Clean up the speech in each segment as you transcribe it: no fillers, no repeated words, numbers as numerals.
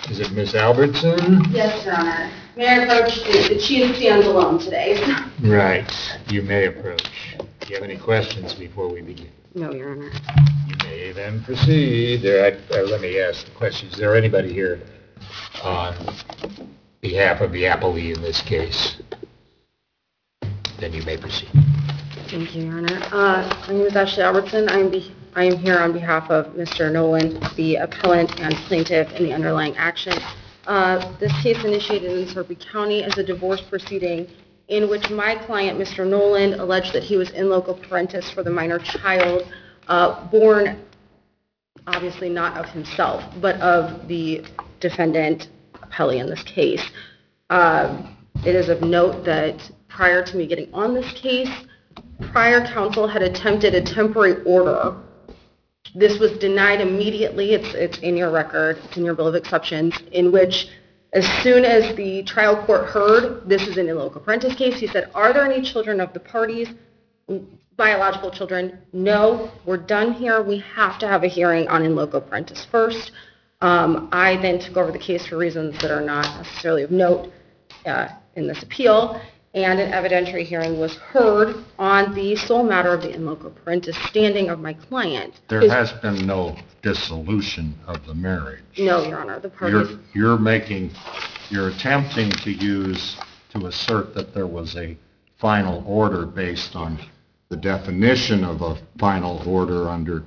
Is it Ms. Albertson? Yes, Your Honor. May I approach? She stands alone today. Right. You may approach. Do you have any questions before we begin? No, Your Honor. You may then proceed. Let me ask the question. Is there anybody here on behalf of the appellee in this case? Then you may proceed. Thank you, Your Honor. My name is Ashley Albertson. I am here on behalf of Mr. Nolan, the appellant and plaintiff in the underlying action. This case initiated in Sarpy County as a divorce proceeding in which my client, Mr. Nolan, alleged that he was in loco parentis for the minor child born, obviously not of himself, but of the defendant appellee in this case. It is of note that prior to me getting on this case, prior counsel had attempted a temporary order. This was denied immediately. It's in your record, it's in your bill of exceptions, in which as soon as the trial court heard this is an in loco parentis case, he said, are there any children of the parties, biological children? No, we're done here. We have to have a hearing on in loco parentis first. I then took over the case for reasons that are not necessarily of note in this appeal, and an evidentiary hearing was heard on the sole matter of the in loco parentis standing of my client. There has been no dissolution of the marriage. No, Your Honor. The parties. You're attempting to assert that there was a final order based on the definition of a final order under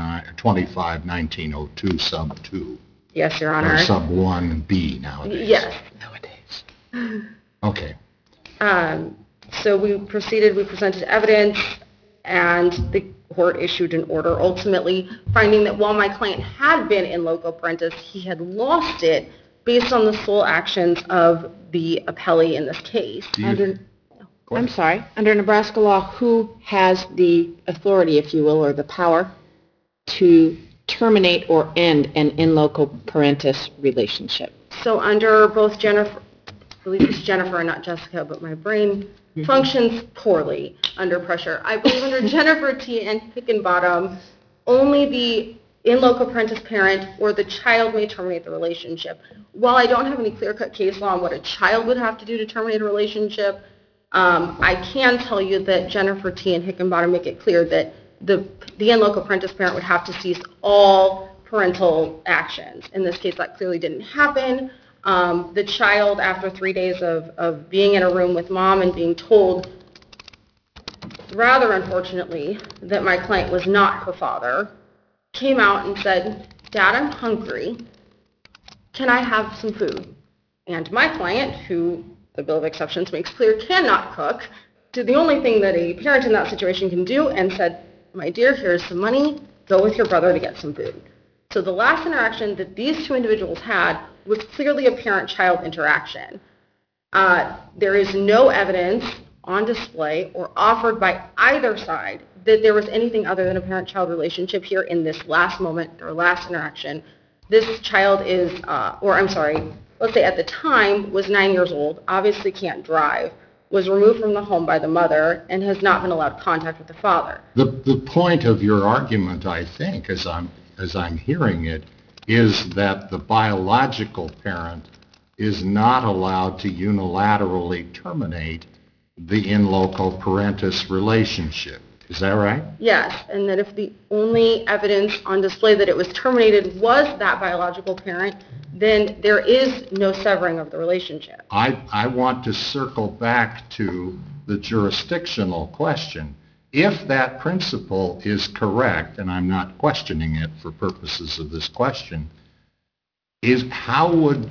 25-1902 sub 2. Yes, Your Honor. Or sub 1B nowadays. Yes. Nowadays. Okay. So we presented evidence, and the court issued an order ultimately finding that while my client had been in loco parentis, he had lost it based on the sole actions of the appellee in this case. I'm sorry. Under Nebraska law, who has the authority, if you will, or the power to terminate or end an in loco parentis relationship? So under both Jennifer, I believe it's Jennifer and not Jessica, but my brain functions poorly under pressure. I believe under Jennifer T. and Hickenbottom, only the in loco parentis parent or the child may terminate the relationship. While I don't have any clear-cut case law on what a child would have to do to terminate a relationship, I can tell you that Jennifer T. and Hickenbottom make it clear that the in loco parentis parent would have to cease all parental actions. In this case, that clearly didn't happen. The child, after 3 days of being in a room with mom and being told, rather unfortunately, that my client was not her father, came out and said, Dad, I'm hungry. Can I have some food? And my client, who the Bill of Exceptions makes clear cannot cook, did the only thing that a parent in that situation can do and said, my dear, here's some money. Go with your brother to get some food. So the last interaction that these two individuals had was clearly a parent-child interaction. There is no evidence on display or offered by either side that there was anything other than a parent-child relationship here in this last moment or last interaction. This child is, let's say at the time was 9 years old, obviously can't drive, was removed from the home by the mother, and has not been allowed contact with the father. The point of your argument, I think, as I'm hearing it, is that the biological parent is not allowed to unilaterally terminate the in loco parentis relationship. Is that right? Yes, and that if the only evidence on display that it was terminated was that biological parent, then there is no severing of the relationship. I want to circle back to the jurisdictional question. If that principle is correct, and I'm not questioning it for purposes of this question, is how would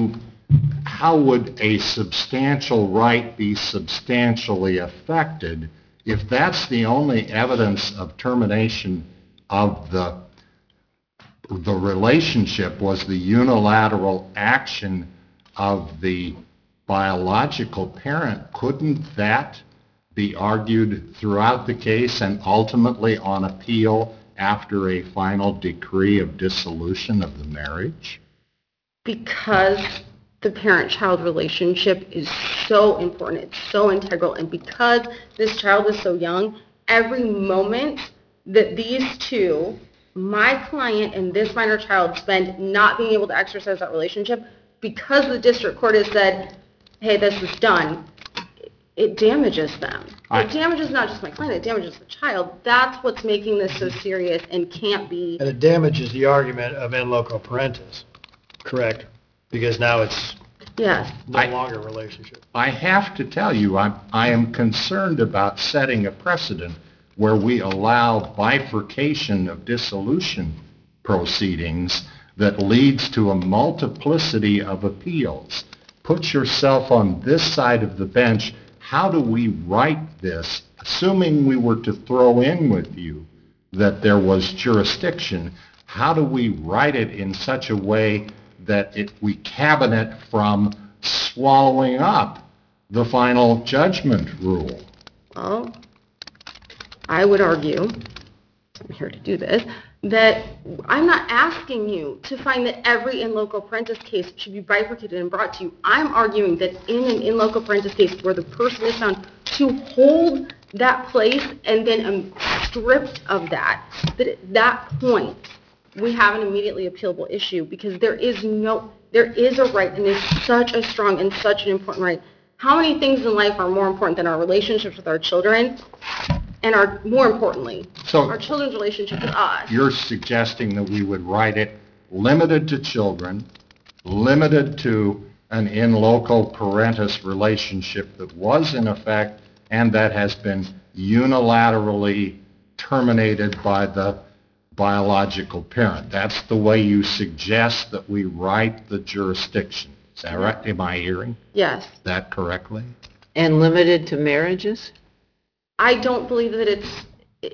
a substantial right be substantially affected if that's the only evidence of termination of the relationship was the unilateral action of the biological parent? Couldn't that be argued throughout the case and ultimately on appeal after a final decree of dissolution of the marriage? Because the parent-child relationship is so important, it's so integral, and because this child is so young, every moment that these two my client and this minor child spend not being able to exercise that relationship because the district court has said, hey, this is done, it damages them. It damages not just my client, it damages the child. That's what's making this so serious and can't be. And it damages the argument of in loco parentis, correct? Because now it's Yes. no longer a relationship. I have to tell you, I am concerned about setting a precedent where we allow bifurcation of dissolution proceedings that leads to a multiplicity of appeals. Put yourself on this side of the bench. How do we write this, assuming we were to throw in with you that there was jurisdiction? How do we write it in such a way that we cabinet from swallowing up the final judgment rule? Well, I would argue, I'm here to do this, that I'm not asking you to find that every in loco parentis case should be bifurcated and brought to you. I'm arguing that in an in loco parentis case where the person is found to hold that place and then stripped of that at that point we have an immediately appealable issue because there is a right, and it's such a strong and such an important right. How many things in life are more important than our relationships with our children and more importantly, our children's relationship with us? You're suggesting that we would write it limited to children, limited to an in loco parentis relationship that was in effect and that has been unilaterally terminated by the biological parent. That's the way you suggest that we write the jurisdiction. Is that right? Am I hearing Yes. that correctly? And limited to marriages? I don't believe that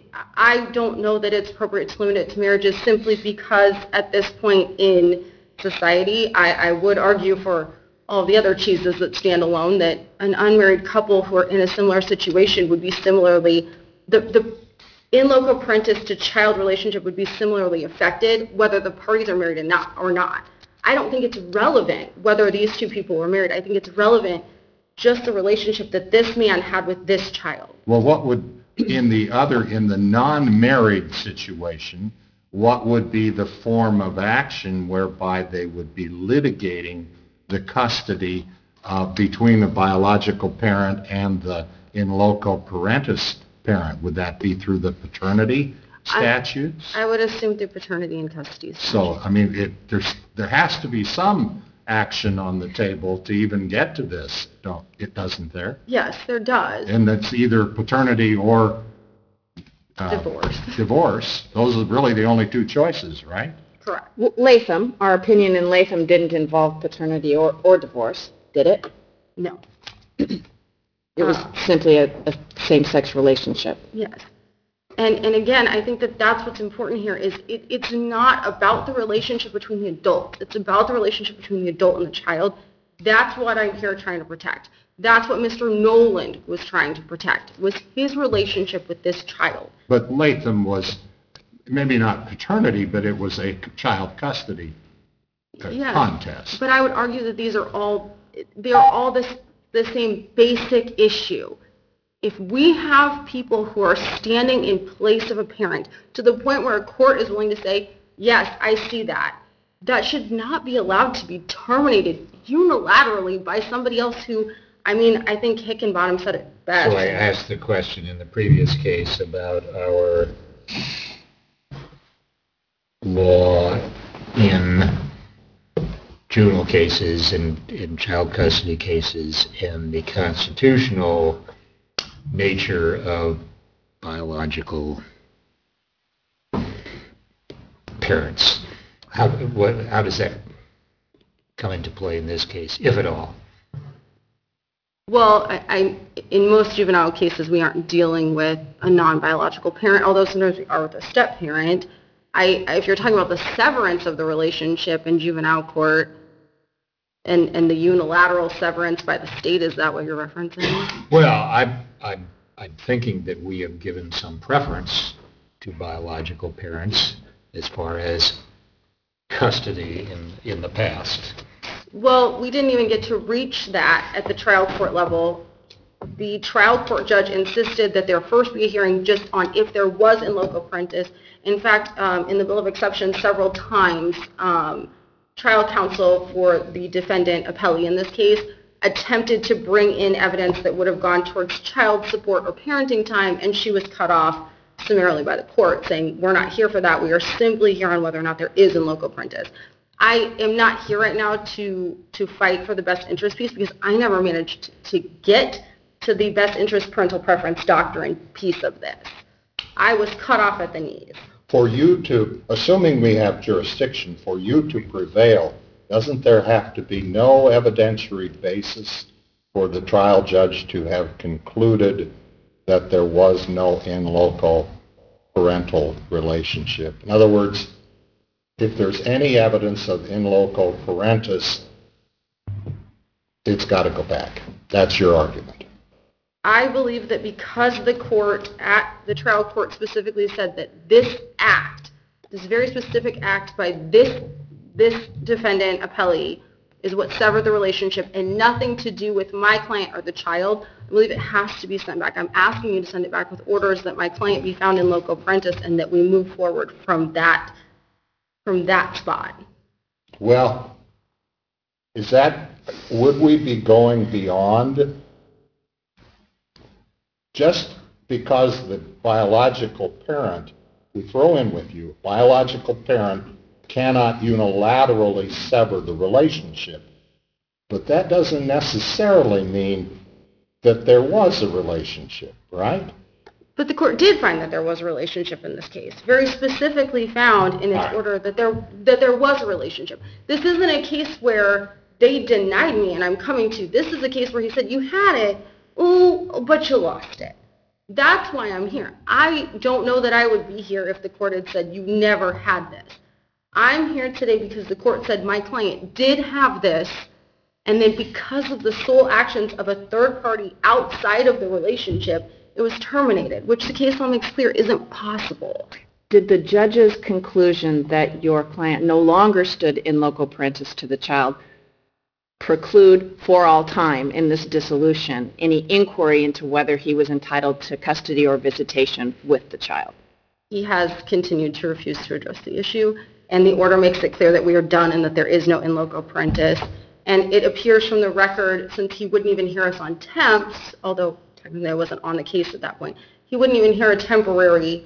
I don't know that it's appropriate to limit it to marriages simply because at this point in society, I would argue for all the other cheeses that stand alone that an unmarried couple who are in a similar situation would be similarly, the in loco parentis to child relationship would be similarly affected whether the parties are married or not. I don't think it's relevant whether these two people were married. I think it's relevant just the relationship that this man had with this child. Well, what would, in the non-married situation, what would be the form of action whereby they would be litigating the custody between the biological parent and the in loco parentis parent? Would that be through the paternity statutes? I would assume through paternity and custody statutes. So, I mean, there has to be some action on the table to even get to this, doesn't there? Yes, there does. And that's either paternity or divorce. Those are really the only two choices, right? Correct. Latham, our opinion in Latham didn't involve paternity or divorce, did it? No. It was simply a same-sex relationship. Yes. And again, I think that that's what's important here is it's not about the relationship between the adult. It's about the relationship between the adult and the child. That's what I'm here trying to protect. That's what Mr. Noland was trying to protect, was his relationship with this child. But Latham was maybe not paternity, but it was a child custody contest. But I would argue that they're all the same basic issue. If we have people who are standing in place of a parent to the point where a court is willing to say, yes, I see that, that should not be allowed to be terminated unilaterally by somebody else who, I mean, I think Hickenbottom said it best. So I asked the question in the previous case about our law in juvenile cases and in child custody cases and the constitutional nature of biological parents. How does that come into play in this case, if at all? Well, in most juvenile cases, we aren't dealing with a non-biological parent, although sometimes we are with a step-parent. If you're talking about the severance of the relationship in juvenile court and the unilateral severance by the state, is that what you're referencing? Well, I'm thinking that we have given some preference to biological parents as far as custody in the past. Well, we didn't even get to reach that at the trial court level the trial court judge insisted that there first be a hearing just on if there was in loco parentis. In fact, in the Bill of Exceptions, several times, trial counsel for the defendant appellee in this case attempted to bring in evidence that would have gone towards child support or parenting time, and she was cut off summarily by the court, saying, we're not here for that. We are simply here on whether or not there is in loco parentis. I am not here right now to fight for the best interest piece, because I never managed to get to the best interest parental preference doctrine piece of this. I was cut off at the knees. For you to, assuming we have jurisdiction, for you to prevail, doesn't there have to be no evidentiary basis for the trial judge to have concluded that there was no in loco parental relationship? In other words, if there's any evidence of in loco parentis, it's got to go back. That's your argument. I believe that because the trial court specifically said that this act, this very specific act by this defendant appellee is what severed the relationship and nothing to do with my client or the child, I believe it has to be sent back. I'm asking you to send it back with orders that my client be found in loco parentis and that we move forward from that spot. Well, would we be going beyond just because the biological parent, we throw in with you, biological parent cannot unilaterally sever the relationship, but that doesn't necessarily mean that there was a relationship, right? But the court did find that there was a relationship in this case, very specifically found in its order that there was a relationship. This isn't a case where they denied me and I'm coming to. This is a case where he said, you had it, ooh, but you lost it. That's why I'm here. I don't know that I would be here if the court had said you never had this. I'm here today because the court said my client did have this, and then because of the sole actions of a third party outside of the relationship, it was terminated, which the case law makes clear isn't possible. Did the judge's conclusion that your client no longer stood in loco parentis to the child preclude for all time in this dissolution any inquiry into whether he was entitled to custody or visitation with the child? He has continued to refuse to address the issue, and the order makes it clear that we are done and that there is no in loco parentis. And it appears from the record, since he wouldn't even hear us on temps, although technically I wasn't on the case at that point, he wouldn't even hear a temporary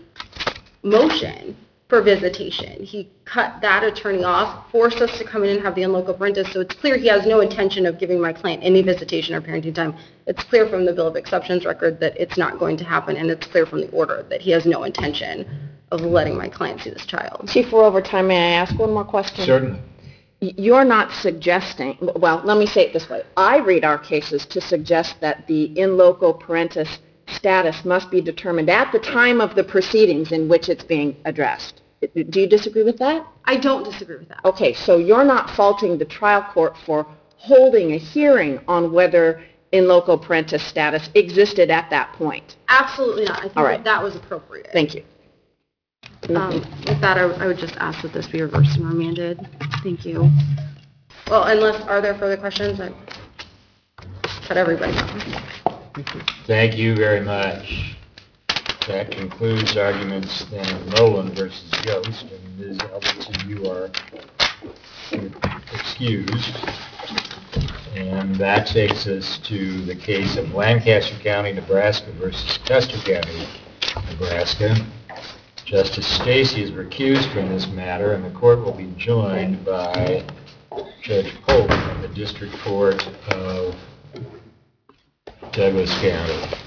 motion for visitation. He cut that attorney off, forced us to come in and have the in loco parentis, so it's clear he has no intention of giving my client any visitation or parenting time. It's clear from the Bill of Exceptions record that it's not going to happen, and it's clear from the order that he has no intention of letting my client see this child. Chief, we're over time. May I ask one more question? Certainly. You're not suggesting, well, let me say it this way. I read our cases to suggest that the in loco parentis status must be determined at the time of the proceedings in which it's being addressed. Do you disagree with that? I don't disagree with that. Okay, so you're not faulting the trial court for holding a hearing on whether in loco parentis status existed at that point? Absolutely not. I think All right. that was appropriate. Thank you. With that, I would just ask that this be reversed and remanded. Thank you. Well, are there further questions? I cut everybody off. Thank you very much. That concludes arguments then in Nolan versus Yost, and Ms. Elbertson, you are excused. And that takes us to the case of Lancaster County, Nebraska versus Custer County, Nebraska. Justice Stacey is recused from this matter, and the court will be joined by Judge Polk from the District Court of Douglas County.